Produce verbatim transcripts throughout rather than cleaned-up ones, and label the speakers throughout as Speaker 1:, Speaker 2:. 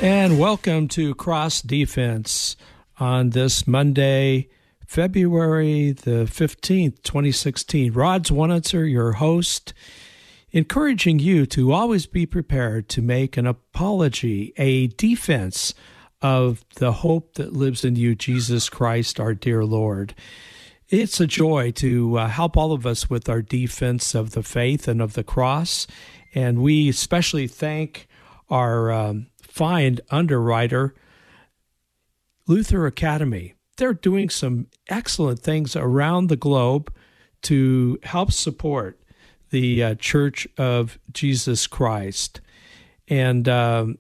Speaker 1: And welcome to Cross Defense on this Monday, February the fifteenth, twenty sixteen. Rod Zwanitzer, your host, encouraging you to always be prepared to make an apology, a defense of the hope that lives in you, Jesus Christ, our dear Lord. It's a joy to uh, help all of us with our defense of the faith and of the cross, and we especially thank our um, fine underwriter, Luther Academy. They're doing some excellent things around the globe to help support the uh, Church of Jesus Christ. And um,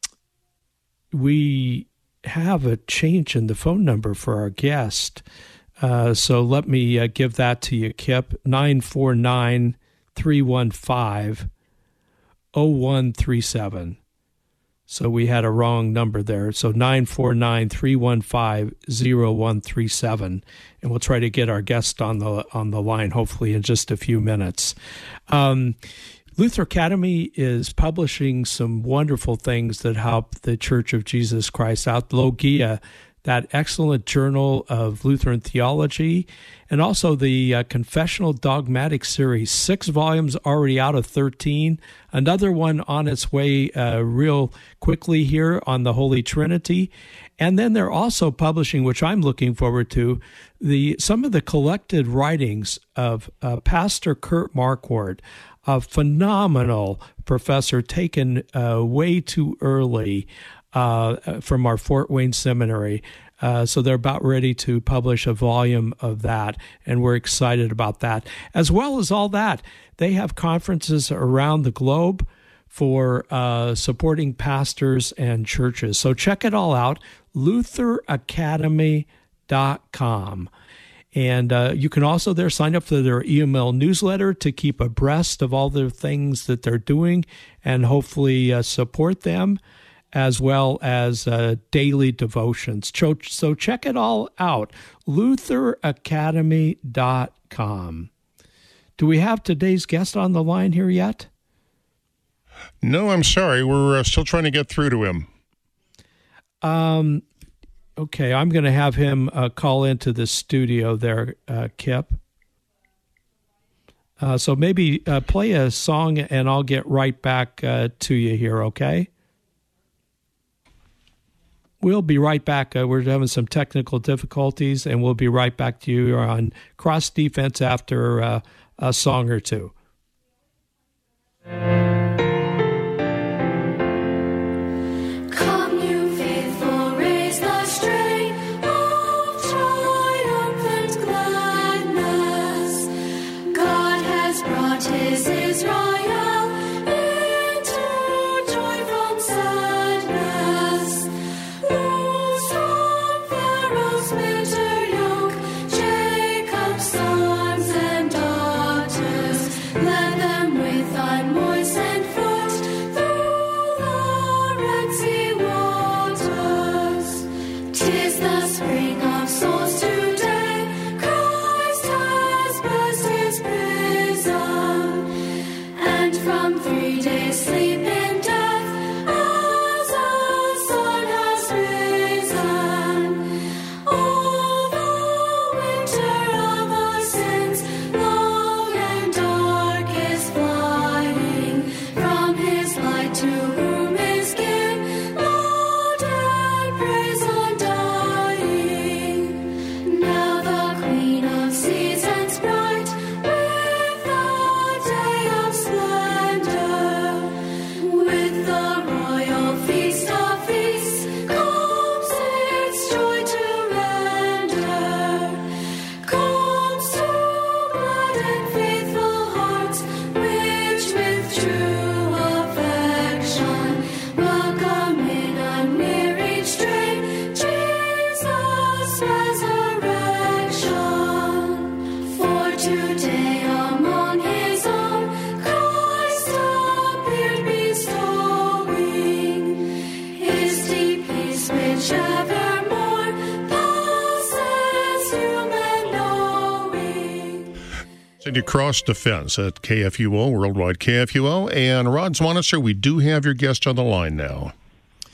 Speaker 1: we have a change in the phone number for our guest. Uh, so let me uh, give that to you, Kip, nine four nine, three one five, zero one three seven. So we had a wrong number there. So nine four nine, three one five, zero one three seven. And we'll try to get our guest on the on the line, hopefully, in just a few minutes. Um, Luther Academy is publishing some wonderful things that help the Church of Jesus Christ out. Logia, that excellent journal of Lutheran theology, and also the uh, Confessional Dogmatic series, six volumes already out of thirteen, another one on its way uh, real quickly here on the Holy Trinity. And then they're also publishing, which I'm looking forward to, the some of the collected writings of uh, Pastor Kurt Marquardt, a phenomenal professor taken uh, way too early uh, from our Fort Wayne Seminary. Uh, so they're about ready to publish a volume of that, and we're excited about that. As well as all that, they have conferences around the globe for uh, supporting pastors and churches. So check it all out, luther academy dot com. And uh, you can also there sign up for their email newsletter to keep abreast of all the things that they're doing and hopefully uh, support them, as well as uh, daily devotions. So, so check it all out, luther academy dot com. Do we have today's guest on the line here yet?
Speaker 2: No, I'm sorry. We're uh, still trying to get through to him.
Speaker 1: Um. Okay, I'm going to have him uh, call into the studio there, uh, Kip. Uh, so maybe uh, play a song, and I'll get right back uh, to you here, okay? We'll be right back. Uh, we're having some technical difficulties, and we'll be right back to you on Cross Defense after uh, a song or two.
Speaker 2: To Cross Defense at K F U O, Worldwide K F U O. And Rod Zwanitzer, we do have your guest on the line now.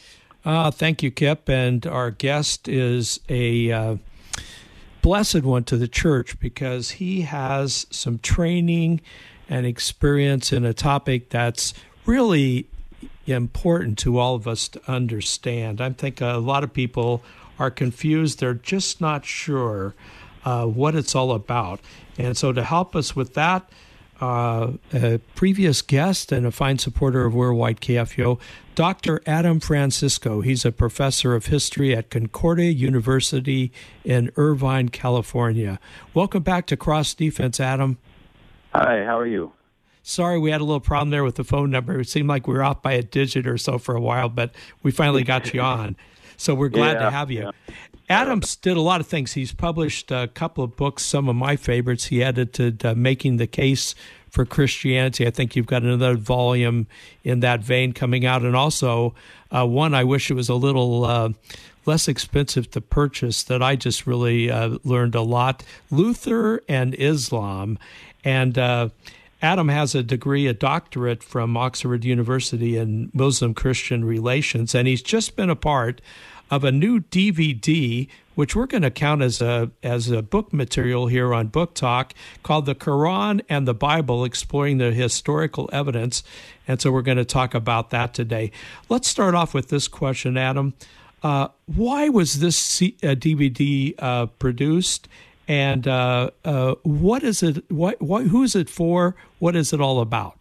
Speaker 1: Uh, thank you, Kip. And our guest is a uh, blessed one to the church because he has some training and experience in a topic that's really important to all of us to understand. I think a lot of people are confused. They're just not sure uh, what it's all about. And so to help us with that, uh, a previous guest and a fine supporter of Worldwide K F U O, Doctor Adam Francisco. He's a professor of history at Concordia University in Irvine, California. Welcome back to Cross Defense, Adam.
Speaker 3: Hi, how are you?
Speaker 1: Sorry, we had a little problem there with the phone number. It seemed like we were off by a digit or so for a while, but we finally got you on. So we're glad
Speaker 3: yeah,
Speaker 1: to have you.
Speaker 3: Yeah.
Speaker 1: Adams did a lot of things. He's published a couple of books, some of my favorites. He edited uh, Making the Case for Christianity. I think you've got another volume in that vein coming out. And also uh, one I wish it was a little uh, less expensive to purchase that I just really uh, learned a lot, Luther and Islam. And uh, Adam has a degree, a doctorate from Oxford University in Muslim-Christian relations, and he's just been a part of a new D V D, which we're going to count as a as a book material here on Book Talk, called The Quran and the Bible, Exploring the Historical Evidence. And so we're going to talk about that today. Let's start off with this question, Adam. Uh, why was this C- uh, D V D uh, produced? And uh, uh, what is it? What, what, who is it for? What is it all about?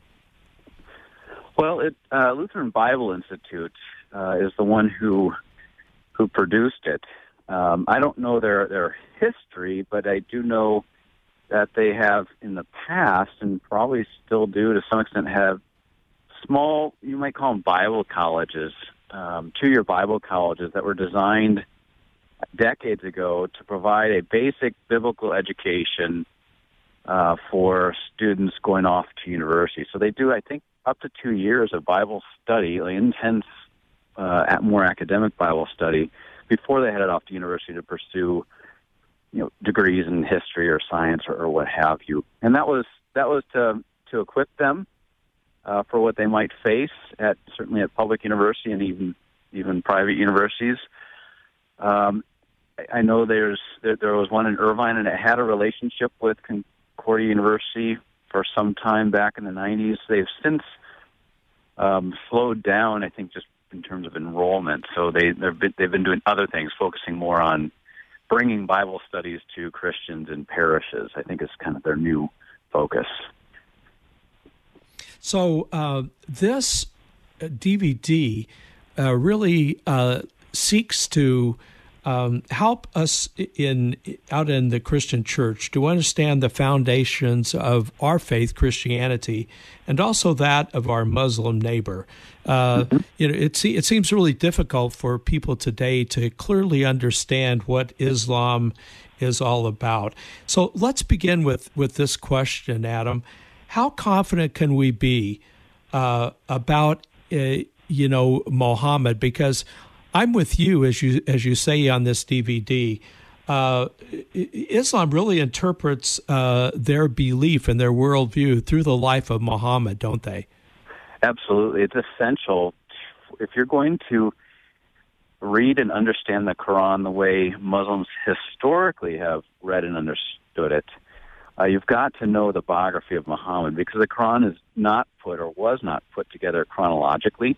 Speaker 3: Well, it, uh, Lutheran Bible Institute uh, is the one who who produced it. Um, I don't know their their history, but I do know that they have in the past, and probably still do to some extent, have small, you might call them Bible colleges, um, two-year Bible colleges that were designed decades ago to provide a basic biblical education uh, for students going off to university. So they do, I think, up to two years of Bible study, like intense, uh, at more academic Bible study, before they headed off to university to pursue, you know, degrees in history or science or, or what have you. And that was that was to to equip them uh, for what they might face at certainly at public university and even even private universities. Um, I know there's there, there was one in Irvine, and it had a relationship with Concordia University for some time back in the nineties. They've since um, slowed down, I think, just in terms of enrollment. So they they've been, they've been doing other things, focusing more on bringing Bible studies to Christians in parishes. I think is kind of their new focus.
Speaker 1: So uh, this D V D uh, really uh, seeks to Um, help us in out in the Christian church to understand the foundations of our faith, Christianity, and also that of our Muslim neighbor. Uh, mm-hmm. You know, it, it seems really difficult for people today to clearly understand what Islam is all about. So let's begin with, with this question, Adam. How confident can we be uh, about, uh, you know, Muhammad? Because I'm with you, as you as you say on this D V D. Uh, Islam really interprets uh, their belief and their worldview through the life of Muhammad, don't they?
Speaker 3: Absolutely. It's essential. If you're going to read and understand the Quran the way Muslims historically have read and understood it, uh, you've got to know the biography of Muhammad, because the Quran is not put or was not put together chronologically.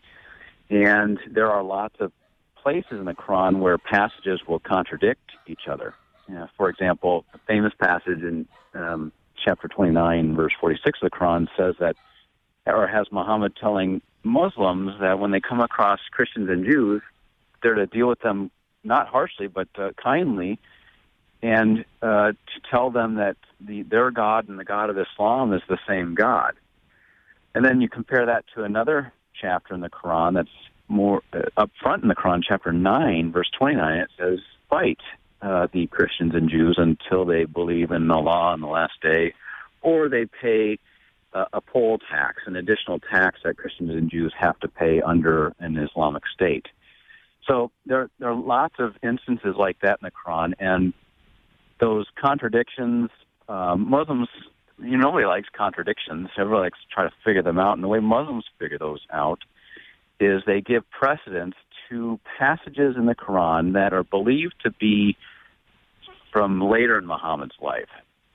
Speaker 3: And there are lots of places in the Quran where passages will contradict each other. You know, for example, a famous passage in um, chapter twenty-nine, verse forty-six of the Quran says that, or has Muhammad telling Muslims that when they come across Christians and Jews, they're to deal with them not harshly, but uh, kindly, and uh, to tell them that the, their God and the God of Islam is the same God. And then you compare that to another chapter in the Quran that's more uh, up front in the Quran, chapter nine, verse twenty-nine. It says, fight uh, the Christians and Jews until they believe in Allah on the last day, or they pay uh, a poll tax, an additional tax that Christians and Jews have to pay under an Islamic state. So there, there are lots of instances like that in the Quran, and those contradictions, um, Muslims, you know, nobody likes contradictions. Everybody likes to try to figure them out. And the way Muslims figure those out is they give precedence to passages in the Quran that are believed to be from later in Muhammad's life.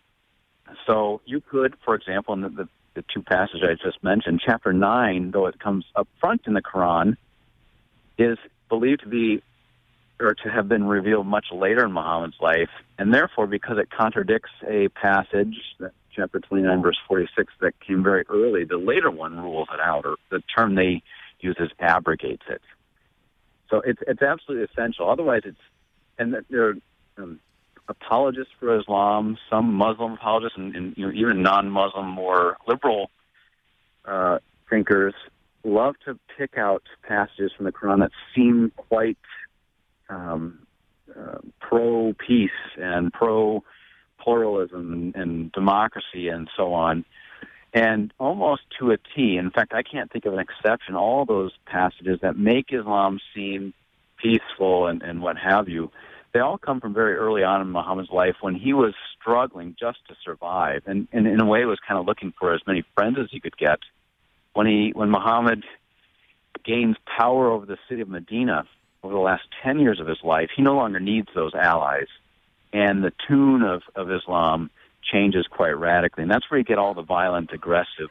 Speaker 3: So you could, for example, in the, the, the two passages I just mentioned, chapter nine, though it comes up front in the Quran, is believed to be or to have been revealed much later in Muhammad's life, and therefore, because it contradicts a passage, that chapter twenty-nine, verse forty-six, that came very early, the later one rules it out, or the term they use is abrogates it. So it's it's absolutely essential. Otherwise, it's, and there are um, apologists for Islam, some Muslim apologists, and, and you know, even non-Muslim, more liberal uh, thinkers love to pick out passages from the Quran that seem quite Um, uh, pro-peace and pro-pluralism and, and democracy and so on, and almost to a T. In fact, I can't think of an exception. All those passages that make Islam seem peaceful and, and what have you, they all come from very early on in Muhammad's life when he was struggling just to survive, and, and in a way was kind of looking for as many friends as he could get. When he, when Muhammad gains power over the city of Medina over the last ten years of his life, he no longer needs those allies. And the tune of, of Islam changes quite radically. And that's where you get all the violent, aggressive,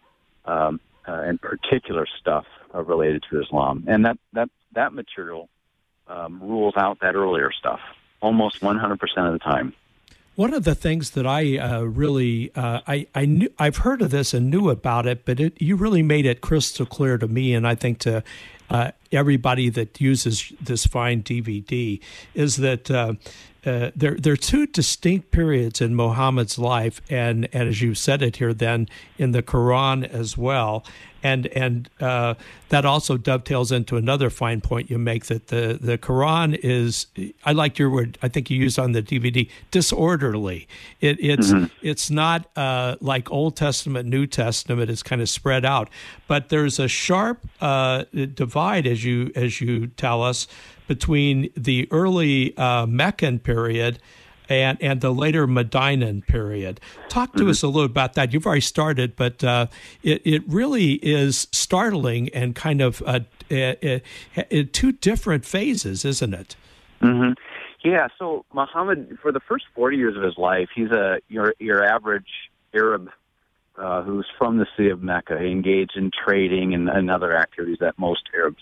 Speaker 3: um, uh, and particular stuff uh, related to Islam. And that, that, that material um, rules out that earlier stuff almost one hundred percent of the time.
Speaker 1: One of the things that I uh, really, uh, I, I knew, I've heard of this and knew about it, but it, you really made it crystal clear to me, and I think to uh, everybody that uses this fine D V D, is that uh, uh, there, there are two distinct periods in Muhammad's life, and, and as you said it here then, in the Quran as well. And and uh, that also dovetails into another fine point you make, that the, the Quran is, I like your word, I think you used on the D V D, disorderly. It, it's mm-hmm. it's not uh, like Old Testament, New Testament. It's kind of spread out. But there's a sharp uh, divide, as you as you tell us, between the early uh, Meccan period and and the later Medinan period. Talk to mm-hmm. us a little about that. You've already started, but uh, it, it really is startling and kind of uh, uh, uh, two different phases, isn't it?
Speaker 3: Mm-hmm. Yeah, so Muhammad, for the first forty years of his life, he's a your, your average Arab uh, who's from the city of Mecca. He engaged in trading and, and other activities that most Arabs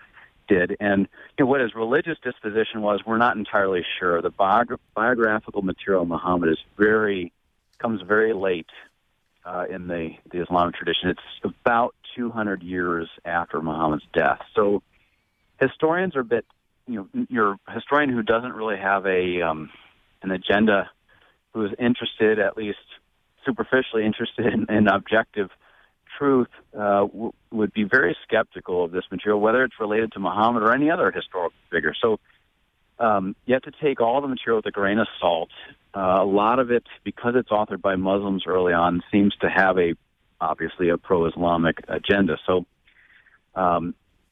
Speaker 3: did. And you know, what his religious disposition was, we're not entirely sure. The biog- biographical material of Muhammad is very, comes very late uh, in the, the Islamic tradition. It's about two hundred years after Muhammad's death. So historians are a bit, you know, your historian who doesn't really have a um, an agenda, who is interested, at least superficially interested in, in objective truth, uh, w- would be very skeptical of this material, whether it's related to Muhammad or any other historical figure. So um, you have to take all the material with a grain of salt. Uh, a lot of it, because it's authored by Muslims early on, seems to have a obviously a pro-Islamic agenda. So um,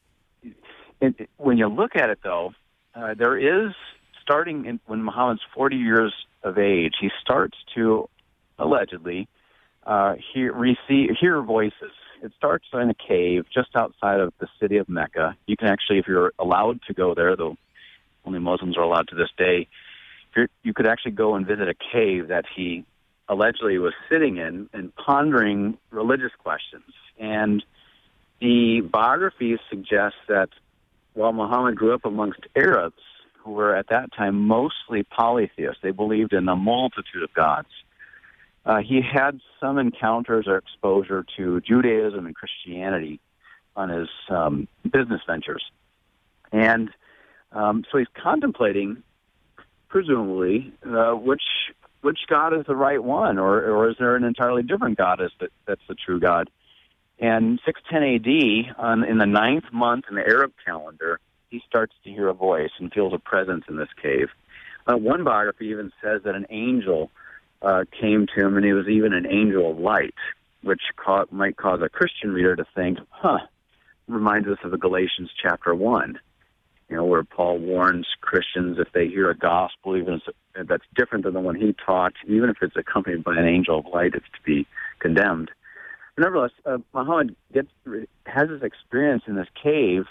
Speaker 3: it, when you look at it, though, uh, there is, starting in, when Muhammad's forty years of age, he starts to, allegedly, Uh, hear, receive, hear voices. It starts in a cave just outside of the city of Mecca. You can actually, if you're allowed to go there, though only Muslims are allowed to this day, you're, you could actually go and visit a cave that he allegedly was sitting in and pondering religious questions. And the biographies suggest that while Muhammad grew up amongst Arabs, who were at that time mostly polytheists, they believed in a multitude of gods, Uh, he had some encounters or exposure to Judaism and Christianity on his um, business ventures. And um, so he's contemplating, presumably, uh, which which God is the right one, or, or is there an entirely different God is that, that's the true God? And six ten A D, on, in the ninth month in the Arab calendar, he starts to hear a voice and feels a presence in this cave. Uh, one biography even says that an angel Uh, came to him, and he was even an angel of light, which ca- might cause a Christian reader to think, huh, reminds us of the Galatians chapter one, you know, where Paul warns Christians if they hear a gospel, even if that's different than the one he taught, even if it's accompanied by an angel of light, it's to be condemned. But nevertheless, uh, Muhammad gets, has this experience in this cave,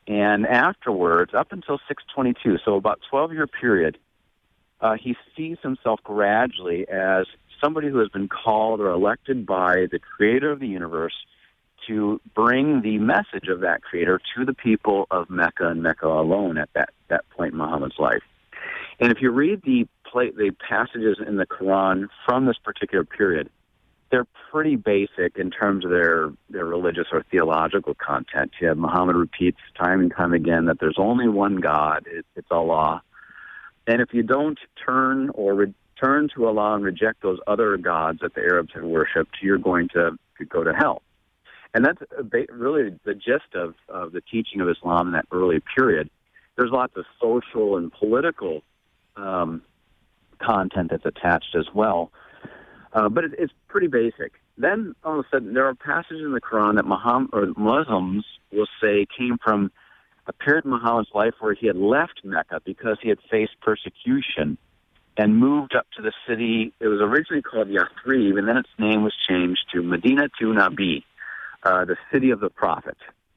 Speaker 3: And afterwards, up until six twenty-two, so about twelve-year period, uh, he sees himself gradually as somebody who has been called or elected by the creator of the universe to bring the message of that creator to the people of Mecca and Mecca alone at that, that point in Muhammad's life. And if you read the, play, the passages in the Quran from this particular period, they're pretty basic in terms of their, their religious or theological content. You have Muhammad repeats time and time again that there's only one God, it, it's Allah. And if you don't turn or re- turn to Allah and reject those other gods that the Arabs had worshipped, you're going to, to go to hell. And that's really the gist of, of the teaching of Islam in that early period. There's lots of social and political um, content that's attached as well. Uh, but it, it's pretty basic. Then, all of a sudden, there are passages in the Quran that Muhammad, or Muslims will say came from a period in Muhammad's life where he had left Mecca because he had faced persecution and moved up to the city. It was originally called Yathrib, and then its name was changed to Medina to Nabi, uh, the city of the prophet.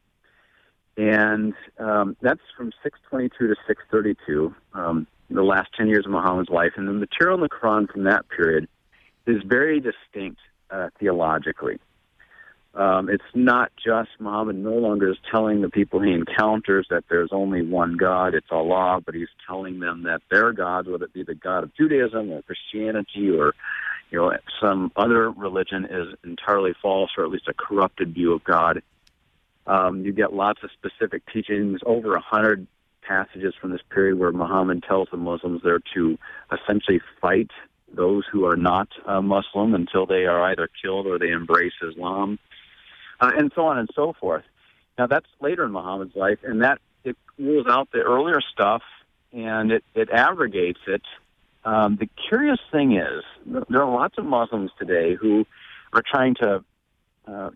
Speaker 3: And um, that's from six twenty-two to six thirty-two, um, the last ten years of Muhammad's life. And the material in the Quran from that period is very distinct uh, theologically. Um, it's not just Muhammad no longer is telling the people he encounters that there's only one God, it's Allah, but he's telling them that their God, whether it be the God of Judaism or Christianity or you know some other religion, is entirely false, or at least a corrupted view of God. Um, you get lots of specific teachings, over a hundred passages from this period where Muhammad tells the Muslims they're to essentially fight those who are not uh, Muslim until they are either killed or they embrace Islam. Uh, and so on and so forth. Now, that's later in Muhammad's life, and that it rules out the earlier stuff, and it, it abrogates it. Um, the curious thing is, there are lots of Muslims today who are trying to uh,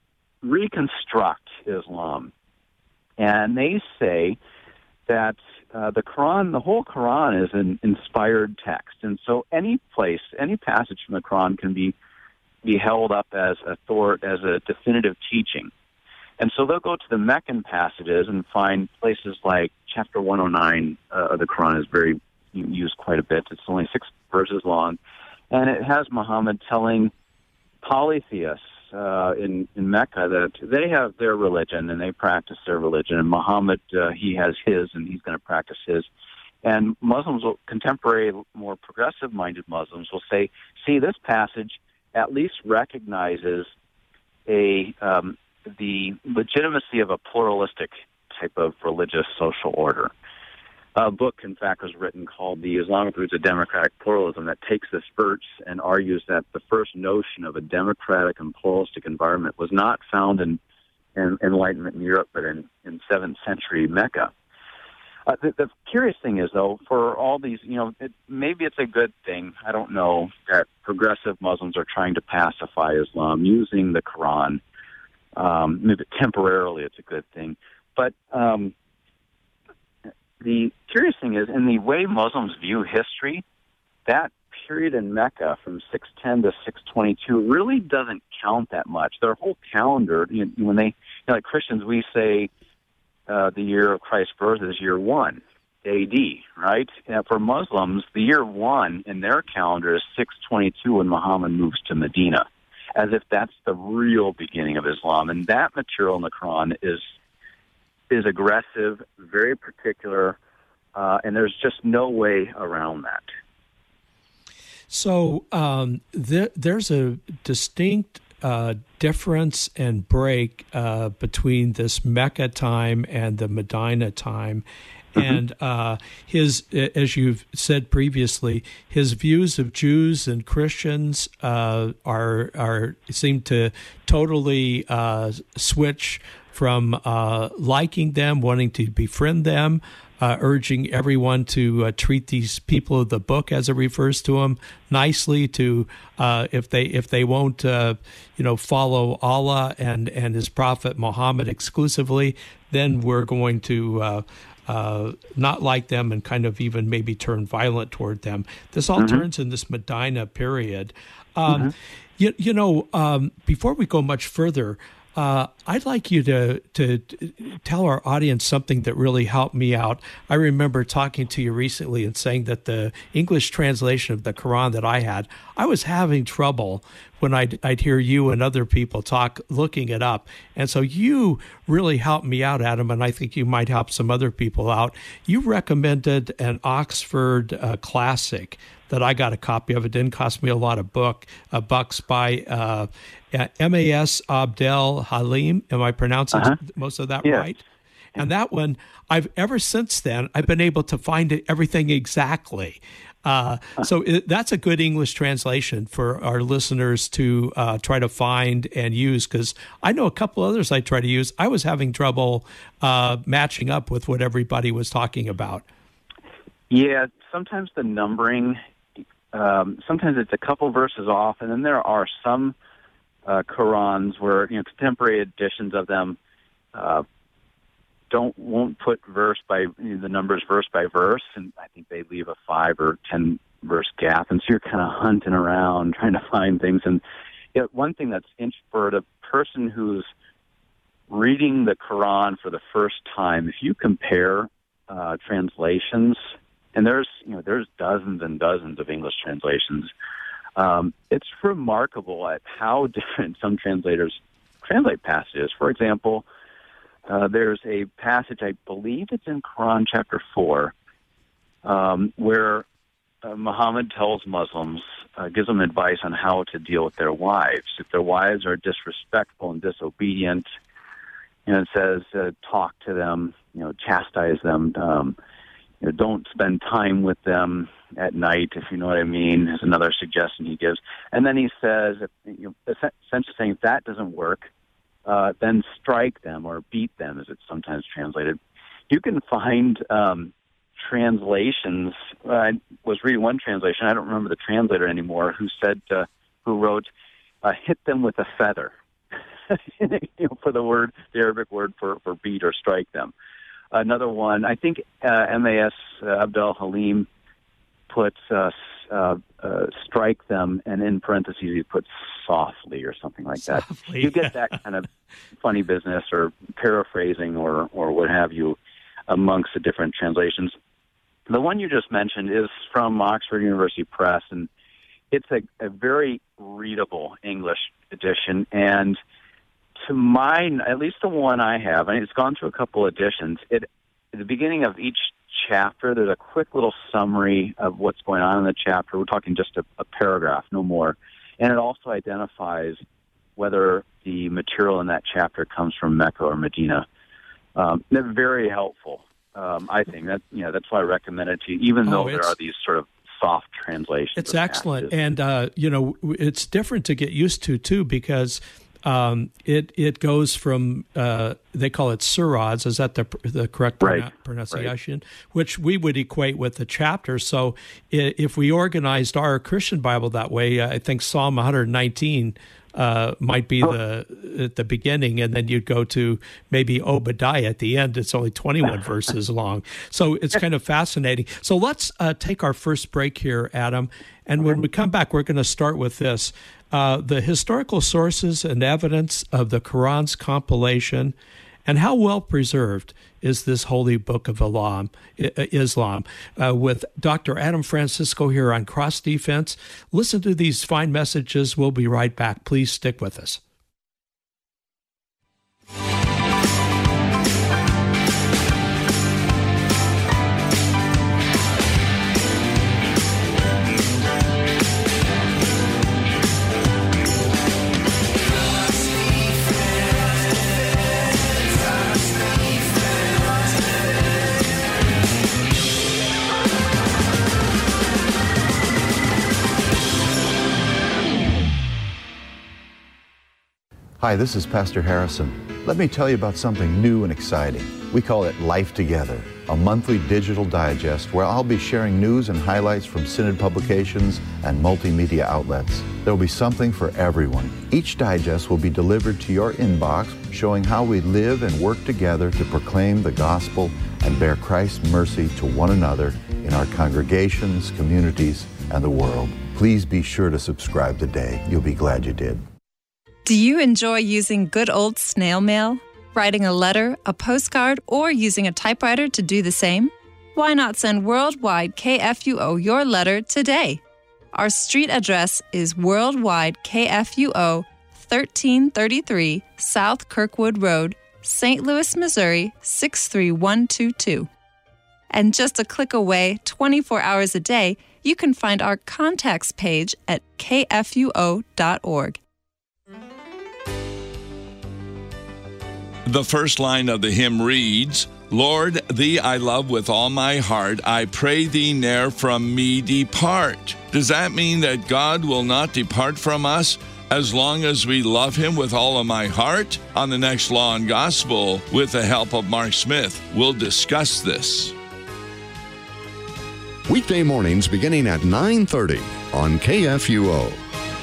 Speaker 3: reconstruct Islam, and they say that uh, the Quran, the whole Quran is an inspired text, and so any place, any passage from the Quran can be be held up as author- as a definitive teaching. And so they'll go to the Meccan passages and find places like chapter one oh nine uh, of the Quran is very used quite a bit. It's only six verses long. And it has Muhammad telling polytheists uh, in, in Mecca that they have their religion and they practice their religion. And Muhammad, uh, he has his and he's going to practice his. And Muslims, will, contemporary, more progressive-minded Muslims will say, see, this passage at least recognizes a um, the legitimacy of a pluralistic type of religious social order. A book, in fact, was written called The Islamic Roots of Democratic Pluralism that takes this verse and argues that the first notion of a democratic and pluralistic environment was not found in, in Enlightenment in Europe, but in, in seventh century Mecca. Uh, the, the curious thing is, though, for all these, you know, it, maybe it's a good thing, I don't know, that progressive Muslims are trying to pacify Islam using the Quran. Um, maybe temporarily it's a good thing. But um, the curious thing is, in the way Muslims view history, that period in Mecca from six ten to six twenty-two really doesn't count that much. Their whole calendar, you know, when they, you know, like Christians, we say, Uh, the year of Christ's birth is year one, A D, right? And for Muslims, the year one in their calendar is six twenty-two when Muhammad moves to Medina, as if that's the real beginning of Islam. And that material in the Quran is is aggressive, very particular, uh, and there's just no way around that.
Speaker 1: So um, th- there's a distinct Uh, difference and break uh, between this Mecca time and the Medina time. Mm-hmm. And uh, his, as you've said previously, his views of Jews and Christians uh, are are seem to totally uh, switch from uh, liking them, wanting to befriend them, Uh, urging everyone to uh, treat these people of the book, as it refers to them, nicely. To uh, if they if they won't, uh, you know, follow Allah and, and His Prophet Muhammad exclusively, then we're going to uh, uh, not like them and kind of even maybe turn violent toward them. This all mm-hmm. turns in this Medina period. Um, mm-hmm. you, you know, um, before we go much further, Uh, I'd like you to, to to tell our audience something that really helped me out. I remember talking to you recently and saying that the English translation of the Quran that I had, I was having trouble when I'd, I'd hear you and other people talk, looking it up. And so you really helped me out, Adam, and I think you might help some other people out. You recommended an Oxford uh, classic that I got a copy of. It didn't cost me a lot of book uh, bucks by uh, M A S Abdel Halim. Am I pronouncing uh-huh. most of that
Speaker 3: yeah.
Speaker 1: right? And that one, I've ever since then, I've been able to find it, everything exactly. Uh, so it, that's a good English translation for our listeners to uh, try to find and use, because I know a couple others I try to use. I was having trouble uh, matching up with what everybody was talking about.
Speaker 3: Yeah, sometimes the numbering, um, sometimes it's a couple verses off, and then there are some uh, Qurans where, you know, contemporary editions of them uh, don't won't put verse by, you know, the numbers verse by verse, and I think they leave a five or ten verse gap, and so you're kind of hunting around trying to find things. And you know, one thing that's interesting for a person who's reading the Quran for the first time, if you compare uh, translations, and there's you know there's dozens and dozens of English translations, um, it's remarkable at how different some translators translate passages. For example, Uh, there's a passage, I believe it's in Quran chapter four, um, where uh, Muhammad tells Muslims, uh, gives them advice on how to deal with their wives. If their wives are disrespectful and disobedient, you know, it says, uh, talk to them, you know, chastise them, um, you know, don't spend time with them at night, if you know what I mean, is another suggestion he gives. And then he says, if, you know, essentially saying if that doesn't work, Uh, then strike them or beat them, as it's sometimes translated. You can find um, translations. Uh, I was reading one translation. I don't remember the translator anymore. Who said, uh, who wrote, uh, "Hit them with a feather," you know, for the word, the Arabic word for, for beat or strike them. Another one, I think uh, M A S uh, Abdel Halim puts uh, uh, uh, strike them, and in parentheses he puts softly or something like that. Softly. You get that kind of funny business or paraphrasing or, or what have you amongst the different translations. The one you just mentioned is from Oxford University Press, and it's a, a very readable English edition. And to mine, at least the one I have, and it's gone through a couple editions, it, at the beginning of each chapter, there's a quick little summary of what's going on in the chapter. We're talking just a, a paragraph, no more. And it also identifies whether the material in that chapter comes from Mecca or Medina. Um, they're very helpful, um, I think. That, you know, that's why I recommend it to you, even
Speaker 1: oh,
Speaker 3: though there are these sort of soft translations.
Speaker 1: It's excellent. And, uh, you know, it's different to get used to, too, because um, it it goes from, uh, they call it surahs, is that the the correct
Speaker 3: right.
Speaker 1: pron- pronunciation? Right. Which we would equate with the chapter. So if we organized our Christian Bible that way, I think Psalm one nineteen uh, might be oh. the at the beginning, and then you'd go to maybe Obadiah at the end. It's only twenty-one verses long. So it's kind of fascinating. So let's uh, take our first break here, Adam. And when we come back, we're going to start with this. Uh, the historical sources and evidence of the Quran's compilation, and how well preserved is this holy book of Islam, Islam uh, with Doctor Adam Francisco here on Cross Defense. Listen to these fine messages. We'll be right back. Please stick with us.
Speaker 4: Hi, this is Pastor Harrison. Let me tell you about something new and exciting. We call it Life Together, a monthly digital digest where I'll be sharing news and highlights from Synod publications and multimedia outlets. There will be something for everyone. Each digest will be delivered to your inbox, showing how we live and work together to proclaim the gospel and bear Christ's mercy to one another in our congregations, communities, and the world. Please be sure to subscribe today. You'll be glad you did.
Speaker 5: Do you enjoy using good old snail mail? Writing a letter, a postcard, or using a typewriter to do the same? Why not send Worldwide K F U O your letter today? Our street address is Worldwide K F U O, thirteen thirty-three South Kirkwood Road, Saint Louis, Missouri, six three one two two. And just a click away, twenty-four hours a day, you can find our contacts page at k f u o dot org.
Speaker 6: The first line of the hymn reads, Lord, thee I love with all my heart. I pray thee ne'er from me depart. Does that mean that God will not depart from us as long as we love him with all of my heart? On the next Law and Gospel, with the help of Mark Smith, we'll discuss this.
Speaker 7: Weekday mornings beginning at nine thirty on K F U O.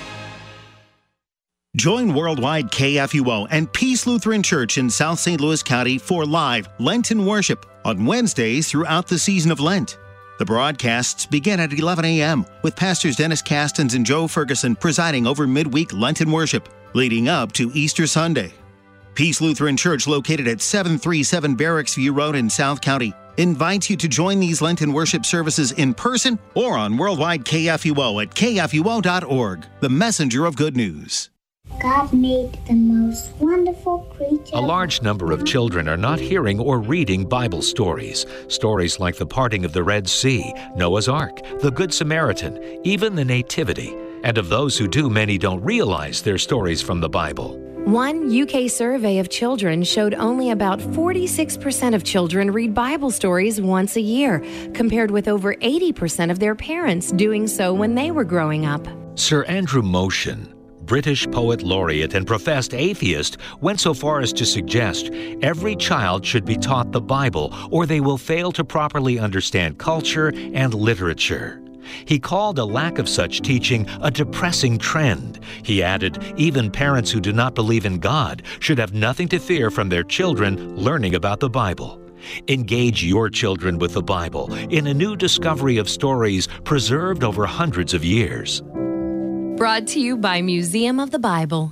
Speaker 8: Join Worldwide K F U O and Peace Lutheran Church in South Saint Louis County for live Lenten worship on Wednesdays throughout the season of Lent. The broadcasts begin at eleven a.m. with Pastors Dennis Castens and Joe Ferguson presiding over midweek Lenten worship, leading up to Easter Sunday. Peace Lutheran Church, located at seven thirty-seven Barracks View Road in South County, invites you to join these Lenten worship services in person or on Worldwide K F U O at k f u o dot org, the messenger of good news.
Speaker 9: God made the most wonderful creature.
Speaker 10: A large number of children are not hearing or reading Bible stories. Stories like the parting of the Red Sea, Noah's Ark, the Good Samaritan, even the Nativity. And of those who do, many don't realize they're stories from the Bible.
Speaker 11: One U K survey of children showed only about forty-six percent of children read Bible stories once a year, compared with over eighty percent of their parents doing so when they were growing up.
Speaker 10: Sir Andrew Motion, British poet laureate and professed atheist, went so far as to suggest every child should be taught the Bible or they will fail to properly understand culture and literature. He called a lack of such teaching a depressing trend. He added, even parents who do not believe in God should have nothing to fear from their children learning about the Bible. Engage your children with the Bible in a new discovery of stories preserved over hundreds of years.
Speaker 11: Brought to you by Museum of the Bible.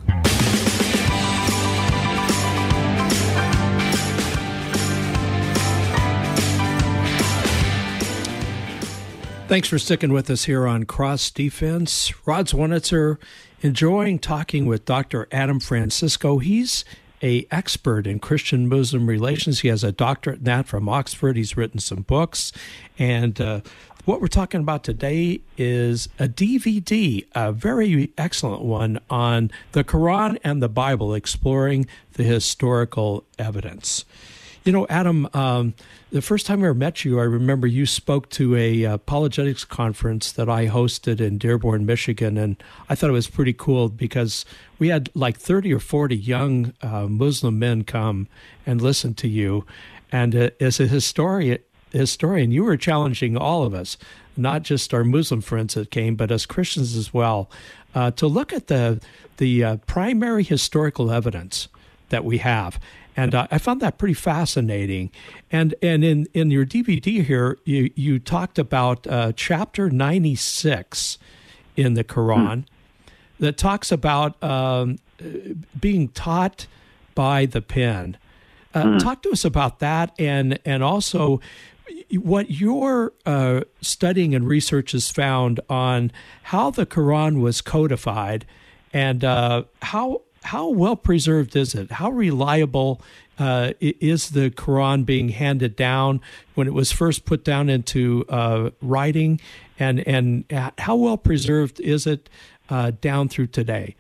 Speaker 1: Thanks for sticking with us here on Cross Defense. Rod Zwonitzer enjoying talking with Doctor Adam Francisco. He's a expert in Christian-Muslim relations. He has a doctorate in that from Oxford. He's written some books. And uh, what we're talking about today is a D V D, a very excellent one, on the Quran and the Bible, exploring the historical evidence. You know, Adam, um, the first time I ever met you, I remember you spoke to a apologetics conference that I hosted in Dearborn, Michigan, and I thought it was pretty cool because we had like thirty or forty young uh, Muslim men come and listen to you. And uh, as a historian, historian, you were challenging all of us, not just our Muslim friends that came, but as Christians as well, uh, to look at the the uh, primary historical evidence that we have. And uh, I found that pretty fascinating. And and in, in your D V D here, you, you talked about uh, chapter ninety-six in the Quran hmm. that talks about um, being taught by the pen. Uh, hmm. Talk to us about that, and, and also what your uh, studying and research has found on how the Quran was codified, and uh, how how well preserved is it? How reliable uh, is the Quran being handed down when it was first put down into uh, writing, and and how well preserved is it uh, down through today?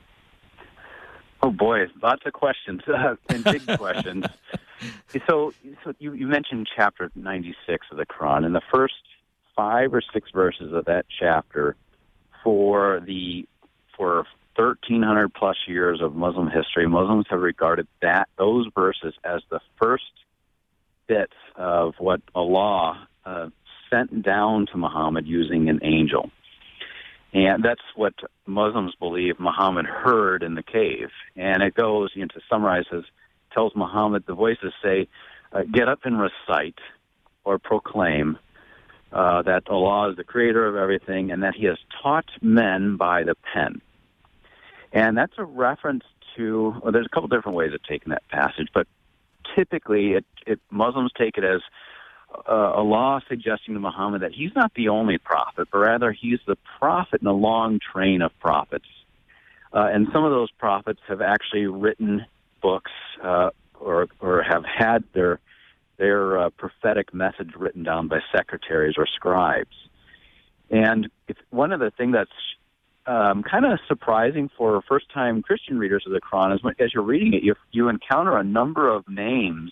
Speaker 3: Oh boy, lots of questions uh, and big questions. So, so you, you mentioned chapter ninety-six of the Quran, and the first five or six verses of that chapter, for the for thirteen hundred plus years of Muslim history, Muslims have regarded that those verses as the first bits of what Allah uh, sent down to Muhammad using an angel. And that's what Muslims believe Muhammad heard in the cave. And it goes, you know, to summarize, it tells Muhammad, the voices say, uh, get up and recite or proclaim uh, that Allah is the creator of everything and that he has taught men by the pen. And that's a reference to, well, there's a couple different ways of taking that passage, but typically it, it Muslims take it as uh, Allah suggesting to Muhammad that he's not the only prophet, but rather he's the prophet in a long train of prophets. Uh, and some of those prophets have actually written books uh, or or have had their their uh, prophetic message written down by secretaries or scribes. And it's one of the things that's um, kind of surprising for first-time Christian readers of the Quran is when, as you're reading it, you, you encounter a number of names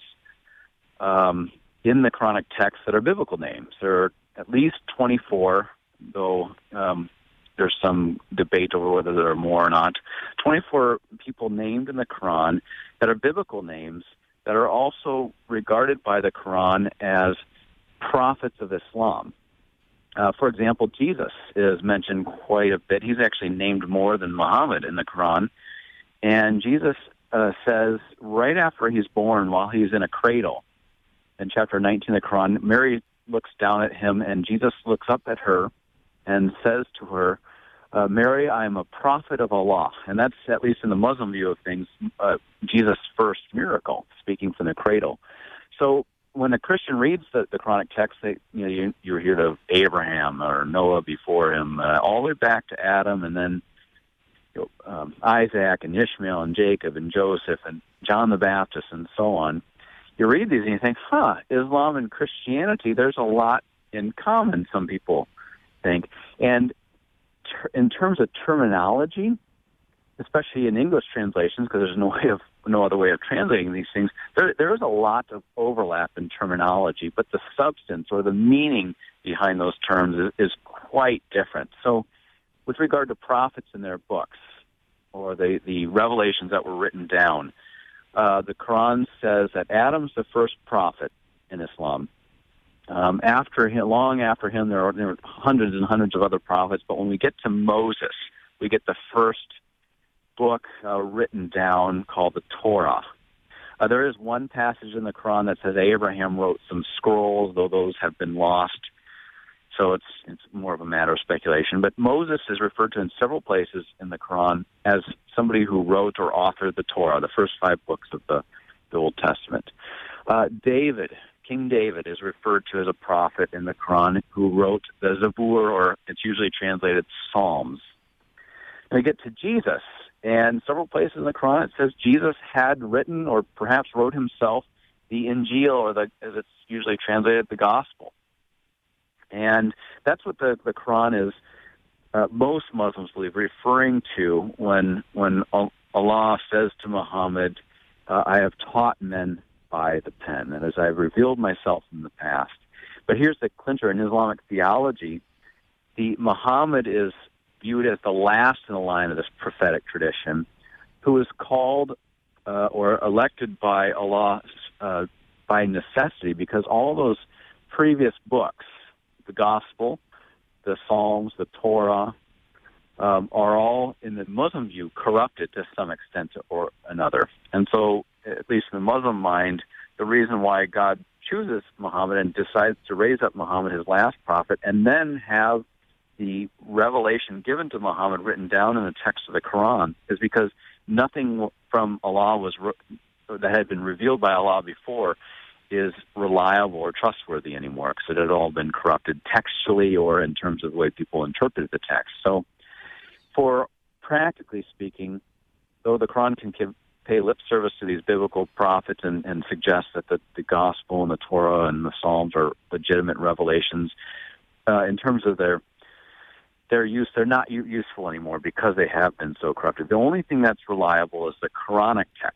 Speaker 3: um, in the Quranic text that are biblical names. There are at least twenty-four, though um, there's some debate over whether there are more or not. twenty-four people named in the Quran that are biblical names that are also regarded by the Quran as prophets of Islam. Uh, for example, Jesus is mentioned quite a bit. He's actually named more than Muhammad in the Quran. And Jesus uh, says right after he's born, while he's in a cradle, in chapter nineteen of the Quran, Mary looks down at him and Jesus looks up at her and says to her, uh, Mary, I am a prophet of Allah. And that's, at least in the Muslim view of things, uh, Jesus' first miracle, speaking from the cradle. So when a Christian reads the, the Quranic text, they, you know, you, you hear of Abraham or Noah before him, uh, all the way back to Adam, and then you know, um, Isaac and Ishmael and Jacob and Joseph and John the Baptist and so on. You read these and you think, huh, Islam and Christianity, there's a lot in common, some people think. And ter- in terms of terminology, especially in English translations, because there's no way of no other way of translating these things, there there is a lot of overlap in terminology, but the substance or the meaning behind those terms is, is quite different. So with regard to prophets and their books, or the, the revelations that were written down, uh, the Quran says that Adam's the first prophet in Islam. Um, after him, long after him, there are, there are hundreds and hundreds of other prophets, but when we get to Moses, we get the first book uh, written down called the Torah. Uh, there is one passage in the Quran that says Abraham wrote some scrolls, though those have been lost. So it's it's more of a matter of speculation. But Moses is referred to in several places in the Quran as somebody who wrote or authored the Torah, the first five books of the, the Old Testament. Uh, David, King David, is referred to as a prophet in the Quran who wrote the Zabur, or it's usually translated Psalms. And we get to Jesus, and several places in the Quran it says Jesus had written or perhaps wrote himself the Injil, or the, as it's usually translated, the Gospel. And that's what the, the Quran is, uh, most Muslims believe, referring to when when Allah says to Muhammad, uh, I have taught men by the pen, and as I've revealed myself in the past. But here's the clincher. In Islamic theology, the Muhammad is viewed as the last in the line of this prophetic tradition, who is called uh, or elected by Allah uh, by necessity, because all those previous books, the Gospel, the Psalms, the Torah, um, are all, in the Muslim view, corrupted to some extent or another. And so, at least in the Muslim mind, the reason why God chooses Muhammad and decides to raise up Muhammad, his last prophet, and then have the revelation given to Muhammad written down in the text of the Quran, is because nothing from Allah was re- that had been revealed by Allah before is reliable or trustworthy anymore, because it had all been corrupted textually or in terms of the way people interpreted the text. So, for practically speaking, though the Quran can give, pay lip service to these biblical prophets and, and suggest that the, the Gospel and the Torah and the Psalms are legitimate revelations, uh, in terms of their their use, they're not u- useful anymore because they have been so corrupted. The only thing that's reliable is the Quranic text.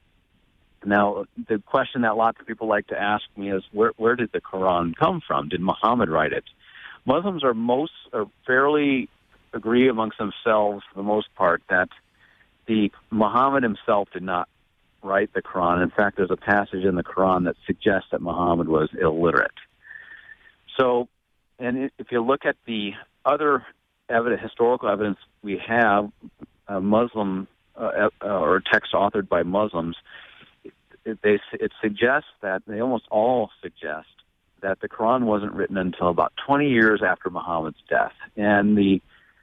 Speaker 3: Now, the question that lots of people like to ask me is, where, where did the Quran come from? Did Muhammad write it? Muslims are most are fairly agree amongst themselves, for the most part, that the Muhammad himself did not write the Quran. In fact, there's a passage in the Quran that suggests that Muhammad was illiterate. So, and if you look at the other evidence, historical evidence we have, uh, Muslim uh, uh, or text authored by Muslims, it, they, it suggests that, they almost all suggest that the Quran wasn't written until about twenty years after Muhammad's death. And the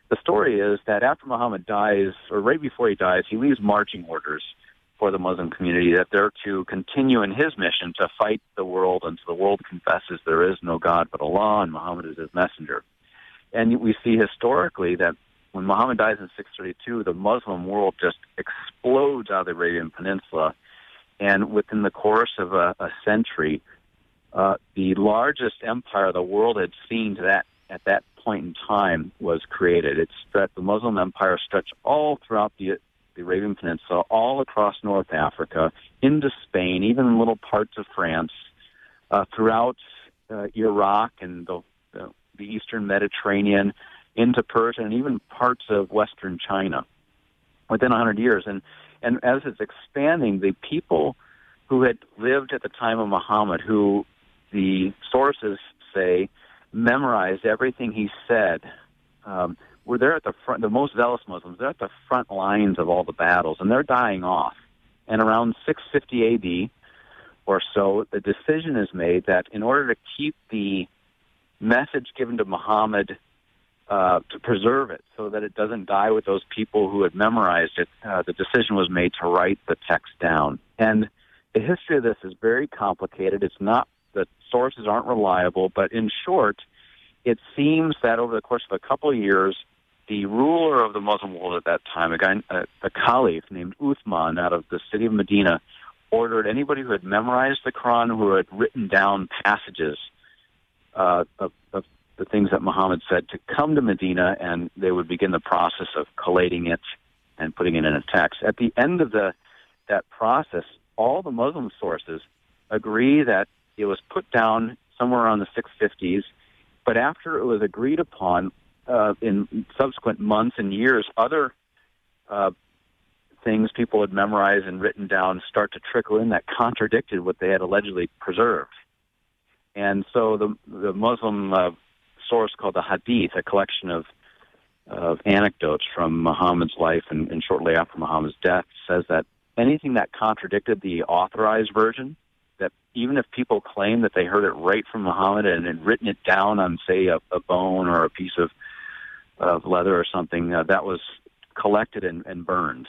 Speaker 3: the story is that after Muhammad dies, or right before he dies, he leaves marching orders for the Muslim community that they're to continue in his mission to fight the world until the world confesses there is no God but Allah and Muhammad is his messenger. And we see historically that when Muhammad dies in six thirty-two, the Muslim world just explodes out of the Arabian Peninsula. And within the course of a, a century, uh, the largest empire the world had seen to that at that point in time was created. It stretched, the Muslim empire stretched all throughout the, the Arabian Peninsula, all across North Africa, into Spain, even in little parts of France, uh, throughout uh, Iraq and the, the, the Eastern Mediterranean, into Persia, and even parts of Western China within one hundred years. And, and as it's expanding, the people who had lived at the time of Muhammad, who the sources say memorized everything he said, um, were there at the front, the most zealous Muslims, they're at the front lines of all the battles, and they're dying off. And around six fifty A D or so, the decision is made that in order to keep the message given to Muhammad, uh, to preserve it so that it doesn't die with those people who had memorized it, uh, the decision was made to write the text down. And the history of this is very complicated. It's not, the sources aren't reliable, but in short, it seems that over the course of a couple of years, the ruler of the Muslim world at that time, a guy, a, a caliph named Uthman out of the city of Medina, ordered anybody who had memorized the Quran, who had written down passages uh, of, of the things that Muhammad said, to come to Medina, and they would begin the process of collating it and putting it in a text. At the end of the that process, all the Muslim sources agree that it was put down somewhere around the six fifties, but after it was agreed upon, uh, in subsequent months and years, other uh, things people had memorized and written down start to trickle in that contradicted what they had allegedly preserved. And so the the Muslim uh, source called the Hadith, a collection of of anecdotes from Muhammad's life and, and shortly after Muhammad's death, says that anything that contradicted the authorized version, that even if people claim that they heard it right from Muhammad and had written it down on, say, a, a bone or a piece of, of leather or something, uh, that was collected and, and burned.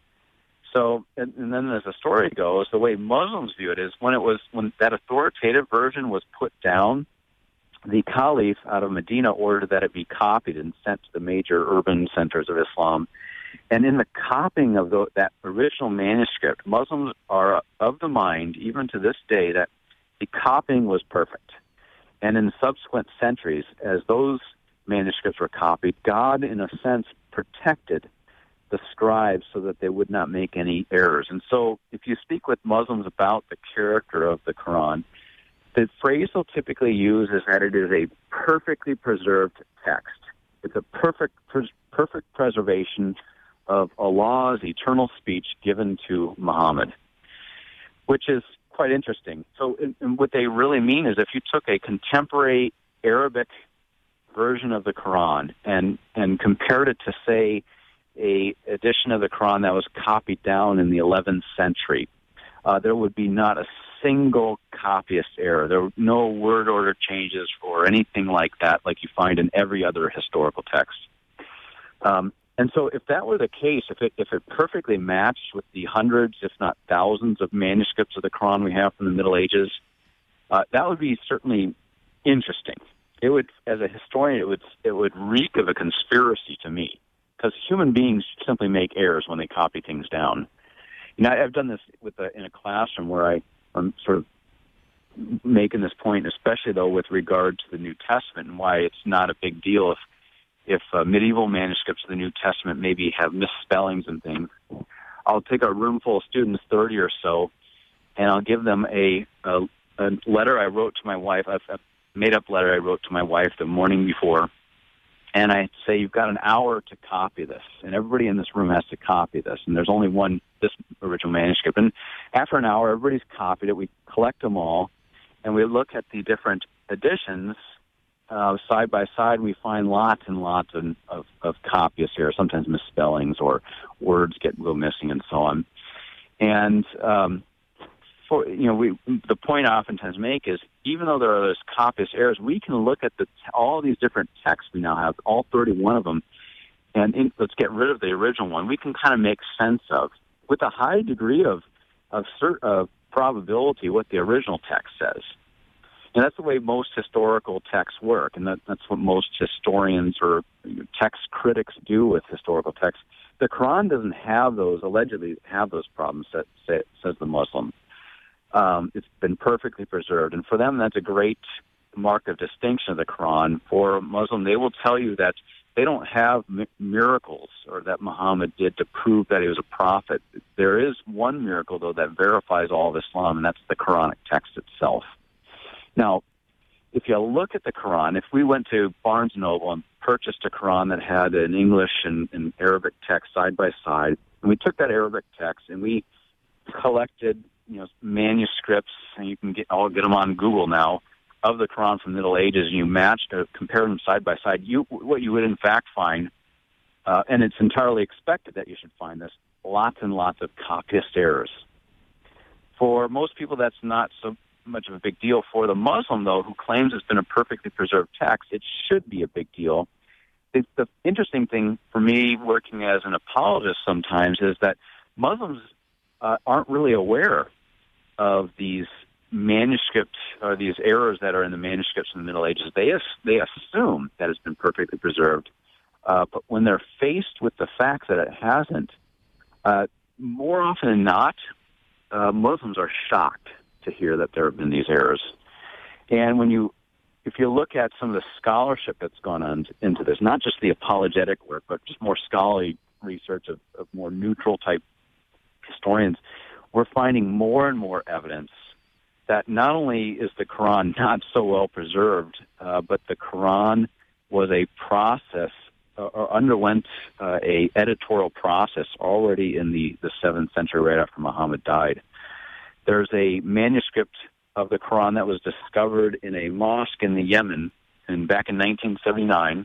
Speaker 3: So, and, and then as the story goes, the way Muslims view it is when it was, when that authoritative version was put down, the caliph out of Medina ordered that it be copied and sent to the major urban centers of Islam. And in the copying of the, that original manuscript, Muslims are of the mind, even to this day, that the copying was perfect. And in subsequent centuries, as those manuscripts were copied, God, in a sense, protected the scribes so that they would not make any errors. And so if you speak with Muslims about the character of the Quran, the phrase they'll typically use is that it is a perfectly preserved text. It's a perfect, perfect preservation of Allah's eternal speech given to Muhammad, which is quite interesting. So and what they really mean is if you took a contemporary Arabic version of the Quran and, and compared it to, say, a edition of the Quran that was copied down in the eleventh century, uh, there would be not a single copyist error. There were no word order changes or anything like that, like you find in every other historical text. Um, and so if that were the case, if it, if it perfectly matched with the hundreds, if not thousands of manuscripts of the Quran we have from the Middle Ages, uh, that would be certainly interesting. It would, as a historian, it would, it would reek of a conspiracy to me, because human beings simply make errors when they copy things down. You know, I've done this with a, in a classroom where I, I'm sort of making this point, especially, though, with regard to the New Testament and why it's not a big deal if if uh, medieval manuscripts of the New Testament maybe have misspellings and things. I'll take a room full of students, thirty or so, and I'll give them a, a, a letter I wrote to my wife, a, a made-up letter I wrote to my wife the morning before, and I say, you've got an hour to copy this, and everybody in this room has to copy this, and there's only one, this original manuscript. And after an hour, everybody's copied it. We collect them all, and we look at the different editions uh, side by side. We find lots and lots of, of, of copyists here, sometimes misspellings or words get go missing and so on. And um, for you know, we the point I oftentimes make is even though there are those copyist errors, we can look at the all these different texts we now have, all thirty-one of them, and in, let's get rid of the original one, we can kind of make sense of, with a high degree of of, cert, of probability, what the original text says. And that's the way most historical texts work, and that, that's what most historians or text critics do with historical texts. The Quran doesn't have those, allegedly have those problems, that say, says the Muslim. Um, it's been perfectly preserved, and for them that's a great mark of distinction of the Quran. For a Muslim, they will tell you that they don't have mi- miracles or that Muhammad did to prove that he was a prophet. There is one miracle, though, that verifies all of Islam, and that's the Quranic text itself. Now, if you look at the Quran, if we went to Barnes and Noble and purchased a Quran that had an English and, and Arabic text side by side, and we took that Arabic text and we collected, you know, manuscripts, and you can get all get them on Google now, of the Quran from the Middle Ages, and you matched, uh, compare them side by side, you what you would in fact find, uh, and it's entirely expected that you should find this, lots and lots of copyist errors. For most people, that's not so much of a big deal. For the Muslim, though, who claims it's been a perfectly preserved text, it should be a big deal. It's the interesting thing for me, working as an apologist sometimes, is that Muslims uh, aren't really aware of these manuscripts or these errors that are in the manuscripts in the Middle Ages. They they assume that it's been perfectly preserved, uh, but when they're faced with the facts that it hasn't, uh, more often than not, uh, Muslims are shocked to hear that there have been these errors. And when you, if you look at some of the scholarship that's gone on into this, not just the apologetic work, but just more scholarly research of, of more neutral type historians, we're finding more and more evidence that not only is the Quran not so well preserved, uh, but the Quran was a process, uh, or underwent uh, a editorial process already in the, the seventh century, right after Muhammad died. There's a manuscript of the Quran that was discovered in a mosque in the Yemen and back in nineteen seventy-nine,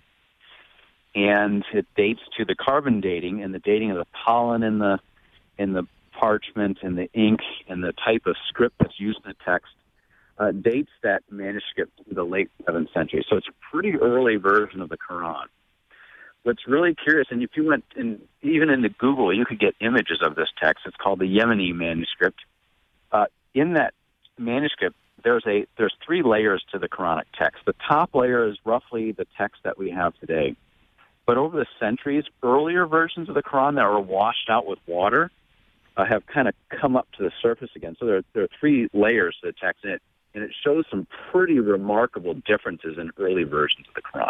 Speaker 3: and it dates to the carbon dating and the dating of the pollen in the in the parchment and the ink and the type of script that's used in the text, uh, dates that manuscript to the late seventh century. So it's a pretty early version of the Quran. What's really curious, and if you went in, even into Google, you could get images of this text. It's called the Yemeni manuscript. Uh, in that manuscript, there's a there's three layers to the Quranic text. The top layer is roughly the text that we have today. But over the centuries, earlier versions of the Quran that were washed out with water uh, have kind of come up to the surface again. So there, there are three layers to the text, and it, and it shows some pretty remarkable differences in early versions of the Quran.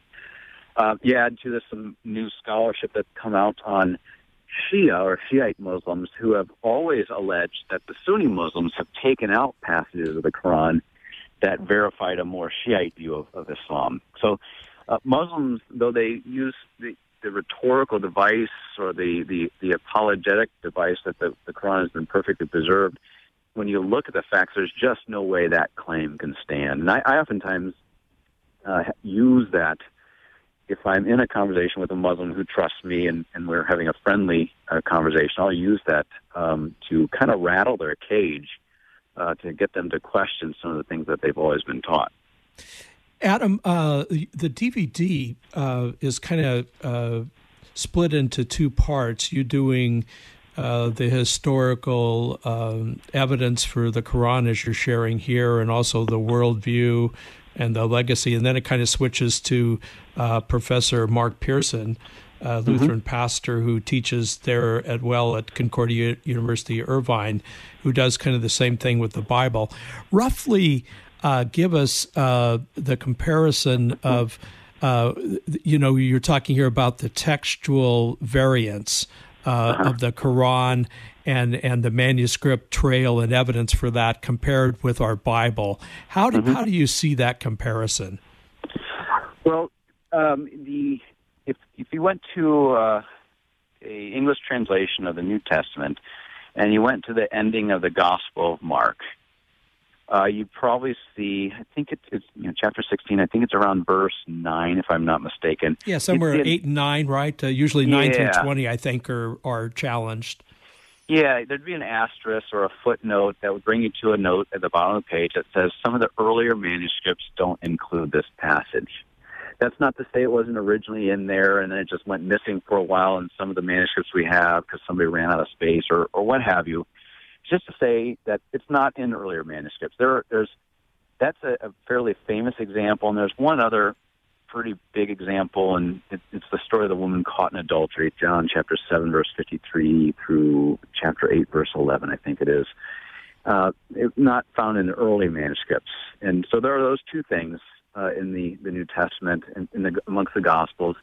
Speaker 3: Uh, you add to this some new scholarship that's come out on Shia or Shiite Muslims who have always alleged that the Sunni Muslims have taken out passages of the Quran that verified a more Shiite view of, of Islam. So uh, Muslims, though they use the, the rhetorical device or the, the, the apologetic device that the, the Quran has been perfectly preserved, when you look at the facts, there's just no way that claim can stand. And I, I oftentimes uh, use that if I'm in a conversation with a Muslim who trusts me and, and we're having a friendly uh, conversation. I'll use that um, to kind of rattle their cage, uh, to get them to question some of the things that they've always been taught.
Speaker 1: Adam, uh, the D V D uh, is kind of uh, split into two parts. You're doing uh, the historical um, evidence for the Quran as you're sharing here, and also the worldview and the legacy, and then it kind of switches to uh, Professor Mark Pearson, uh, Lutheran mm-hmm. pastor who teaches there at well at Concordia University Irvine, who does kind of the same thing with the Bible. Roughly, uh, give us uh, the comparison of, uh, you know, you're talking here about the textual variants uh, uh-huh. of the Quran and and the manuscript trail and evidence for that compared with our Bible. How do mm-hmm. how do you see that comparison?
Speaker 3: Well, um, the if if you went to uh, a English translation of the New Testament and you went to the ending of the Gospel of Mark, uh, you probably see. I think it's, it's you know, chapter sixteen. I think it's around verse nine, if I'm not mistaken.
Speaker 1: Yeah, somewhere it, it, eight and nine, right? Uh, usually nine
Speaker 3: yeah.
Speaker 1: through twenty, I think, are are challenged.
Speaker 3: Yeah, there'd be an asterisk or a footnote that would bring you to a note at the bottom of the page that says some of the earlier manuscripts don't include this passage. That's not to say it wasn't originally in there and then it just went missing for a while in some of the manuscripts we have because somebody ran out of space or, or what have you. It's just to say that it's not in earlier manuscripts. There, there's that's a, a fairly famous example, and there's one other pretty big example, and it, it's the story of the woman caught in adultery, John chapter seven, verse fifty-three through chapter eight, verse eleven, I think it is. Uh, it's not found in the early manuscripts. And so there are those two things uh, in the, the New Testament and in the, amongst the Gospels.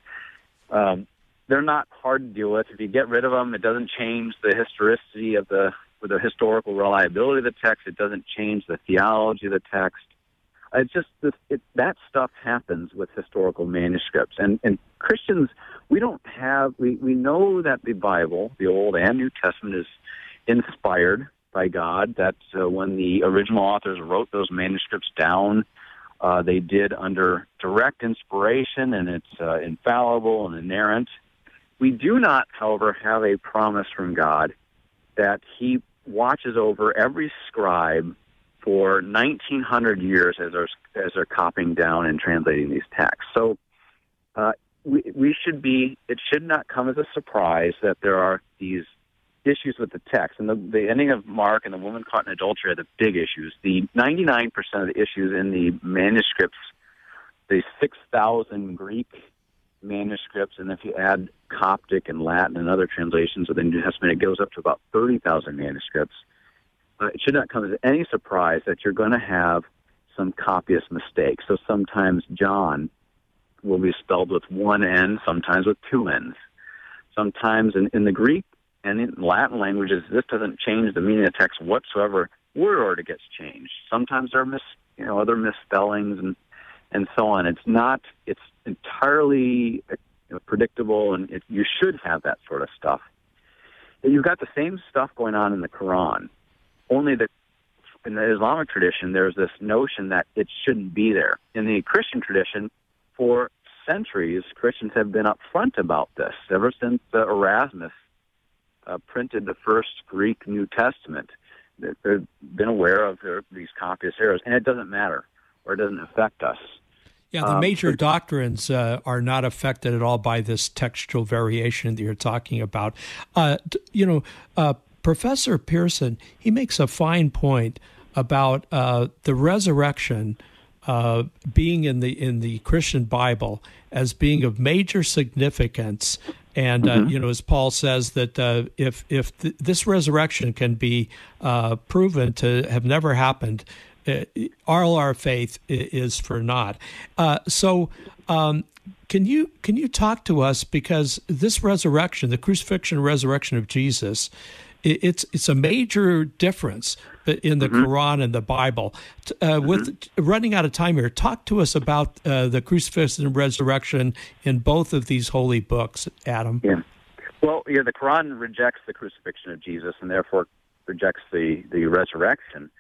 Speaker 3: Um, they're not hard to deal with. If you get rid of them, it doesn't change the historicity of the, or the historical reliability of the text. It doesn't change the theology of the text. It's just this, it, that stuff happens with historical manuscripts. And, and Christians, we don't have, we, we know that the Bible, the Old and New Testament, is inspired by God, that uh, when the original authors wrote those manuscripts down, uh, they did under direct inspiration, and it's uh, infallible and inerrant. We do not, however, have a promise from God that he watches over every scribe for nineteen hundred years as they're, as they're copying down and translating these texts. So uh, we, we should be, it should not come as a surprise that there are these issues with the text. And the, the ending of Mark and the woman caught in adultery are the big issues. The ninety-nine percent of the issues in the manuscripts, the six thousand Greek manuscripts, and if you add Coptic and Latin and other translations of the New Testament, it goes up to about thirty thousand manuscripts. Uh, it should not come as any surprise that you're going to have some copyist mistakes. So sometimes John will be spelled with one N, sometimes with two N's. Sometimes in, in the Greek and in Latin languages, this doesn't change the meaning of the text whatsoever. Word order gets changed. Sometimes there are mis, you know, other misspellings and and so on. It's not. It's entirely you know, predictable, and it, you should have that sort of stuff. You've got the same stuff going on in the Quran. Only that in the Islamic tradition, there's this notion that it shouldn't be there. In the Christian tradition, for centuries, Christians have been upfront about this. Ever since uh, Erasmus uh, printed the first Greek New Testament, they've been aware of their, these copyist errors, and it doesn't matter, or it doesn't affect us.
Speaker 1: Yeah, the major um, doctrines uh, are not affected at all by this textual variation that you're talking about. Uh, you know, uh, Professor Pearson, he makes a fine point about uh, the resurrection uh, being in the in the Christian Bible as being of major significance. And, mm-hmm. uh, you know, as Paul says, that uh, if, if th- this resurrection can be uh, proven to have never happened, uh, all our faith is for naught. Uh, so um, can you can you talk to us, because this resurrection, the crucifixion and resurrection of Jesus, It's it's a major difference in the mm-hmm. Quran and the Bible. Uh, mm-hmm. With running out of time here, talk to us about uh, the crucifixion and resurrection in both of these holy books, Adam.
Speaker 3: Yeah. Well, yeah, the Quran rejects the crucifixion of Jesus and therefore rejects the the resurrection.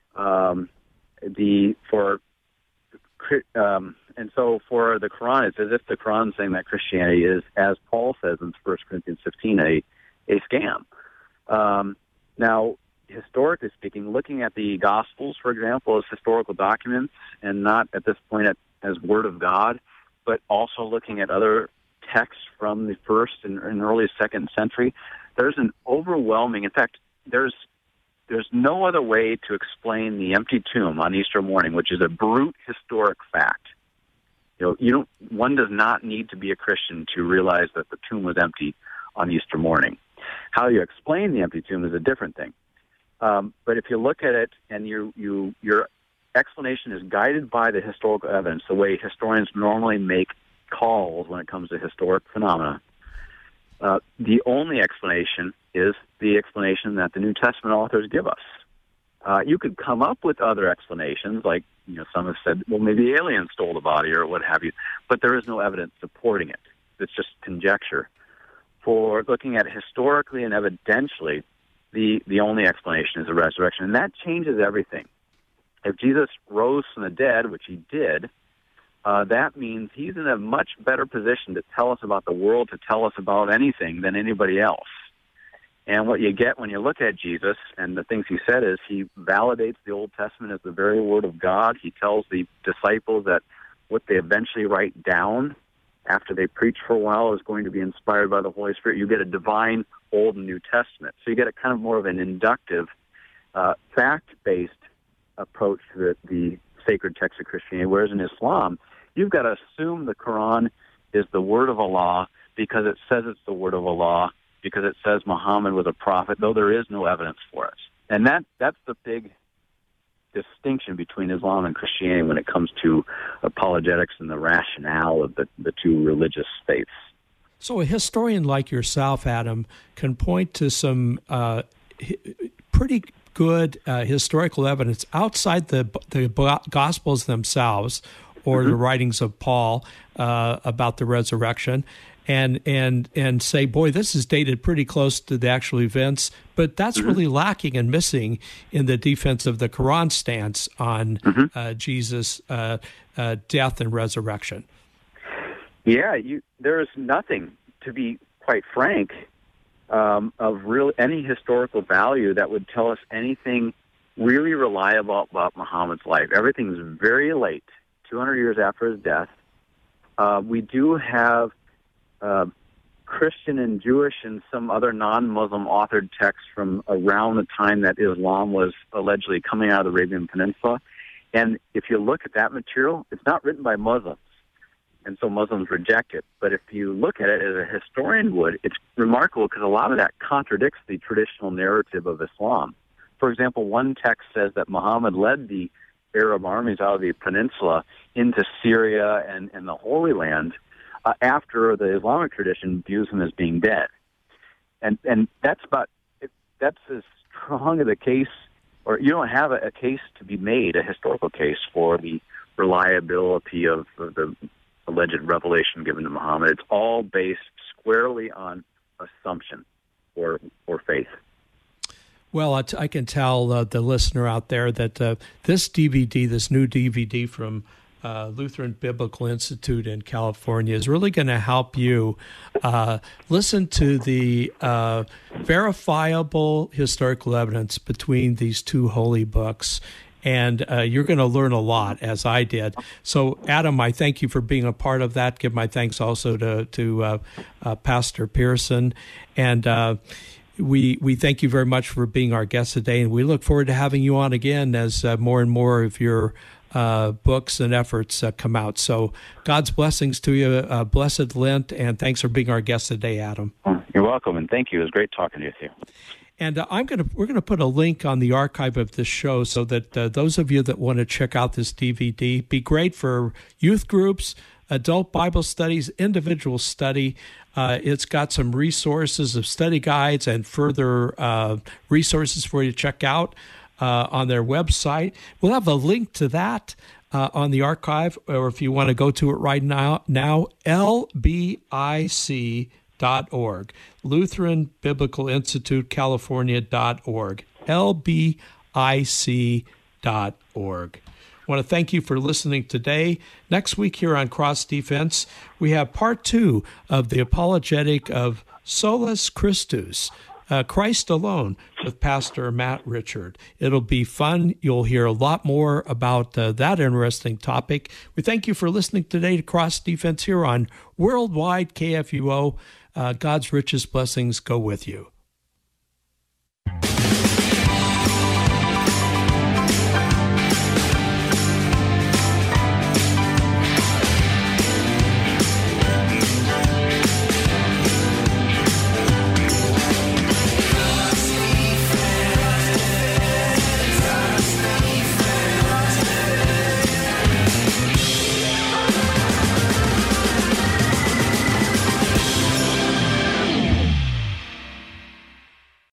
Speaker 3: Um, the for um, and so for the Quran, it's as if the Quran is saying that Christianity is, as Paul says in First Corinthians fifteen, a a scam. Um, now, historically speaking, looking at the Gospels, for example, as historical documents, and not at this point at, as Word of God, but also looking at other texts from the first and, and early second century, there's an overwhelming, in fact, there's there's no other way to explain the empty tomb on Easter morning, which is a brute historic fact. You know, you don't, one does not need to be a Christian to realize that the tomb was empty on Easter morning. How you explain the empty tomb is a different thing. Um, but if you look at it and you, you, your explanation is guided by the historical evidence, the way historians normally make calls when it comes to historic phenomena, uh, the only explanation is the explanation that the New Testament authors give us. Uh, you could come up with other explanations, like you know, some have said, well, maybe aliens stole the body or what have you, but there is no evidence supporting it. It's just conjecture. For looking at it historically and evidentially, the, the only explanation is the resurrection. And that changes everything. If Jesus rose from the dead, which he did, uh, that means he's in a much better position to tell us about the world, to tell us about anything than anybody else. And what you get when you look at Jesus and the things he said is he validates the Old Testament as the very Word of God. He tells the disciples that what they eventually write down after they preach for a while is going to be inspired by the Holy Spirit. You get a divine Old and New Testament. So you get a kind of more of an inductive, uh, fact-based approach to the, the sacred text of Christianity, whereas in Islam, you've got to assume the Quran is the word of Allah because it says it's the word of Allah, because it says Muhammad was a prophet, though there is no evidence for it. And that that's the big distinction between Islam and Christianity when it comes to apologetics and the rationale of the, the two religious faiths.
Speaker 1: So a historian like yourself, Adam, can point to some uh, pretty good uh, historical evidence outside the the Gospels themselves or mm-hmm. the writings of Paul uh, about the resurrection, and and and say, boy, this is dated pretty close to the actual events, but that's mm-hmm. really lacking and missing in the defense of the Quran stance on mm-hmm. uh, Jesus' uh, uh, death and resurrection.
Speaker 3: Yeah, you, there is nothing, to be quite frank, um, of real any historical value that would tell us anything really reliable about Muhammad's life. Everything's very late, two hundred years after his death. Uh, we do have uh, Christian and Jewish and some other non-Muslim authored texts from around the time that Islam was allegedly coming out of the Arabian Peninsula. And if you look at that material, it's not written by Muslims, and so Muslims reject it. But if you look at it as a historian would, it's remarkable because a lot of that contradicts the traditional narrative of Islam. For example, one text says that Muhammad led the Arab armies out of the peninsula into Syria and, and the Holy Land uh, after the Islamic tradition views him as being dead. And and that's about that's as strong of a case, or you don't have a, a case to be made, a historical case for the reliability of, of the alleged revelation given to Muhammad. It's all based squarely on assumption or or faith.
Speaker 1: Well, I, t- I can tell uh, the listener out there that uh, this D V D, this new D V D from uh, Lutheran Biblical Institute in California, is really going to help you uh, listen to the uh, verifiable historical evidence between these two holy books. And uh, you're going to learn a lot, as I did. So, Adam, I thank you for being a part of that. Give my thanks also to to uh, uh, Pastor Pearson, and uh, we we thank you very much for being our guest today. And we look forward to having you on again as uh, more and more of your uh, books and efforts uh, come out. So, God's blessings to you. Uh, blessed Lent, and thanks for being our guest today, Adam.
Speaker 3: You're welcome, and thank you. It was great talking with you.
Speaker 1: And uh, I'm gonna we're gonna put a link on the archive of this show so that uh, those of you that want to check out this D V D, be great for youth groups, adult Bible studies, individual study. Uh, it's got some resources of study guides and further uh, resources for you to check out uh, on their website. We'll have a link to that uh, on the archive, or if you want to go to it right now, now L B I C dot org, Lutheran Biblical Institute California dot org, L B I C dot org. I want to thank you for listening today. Next week here on Cross Defense, we have part two of the apologetic of Solus Christus, uh, Christ alone, with Pastor Matt Richard. It'll be fun. You'll hear a lot more about uh, that interesting topic. We thank you for listening today to Cross Defense here on Worldwide K F U O. Uh, God's richest blessings go with you.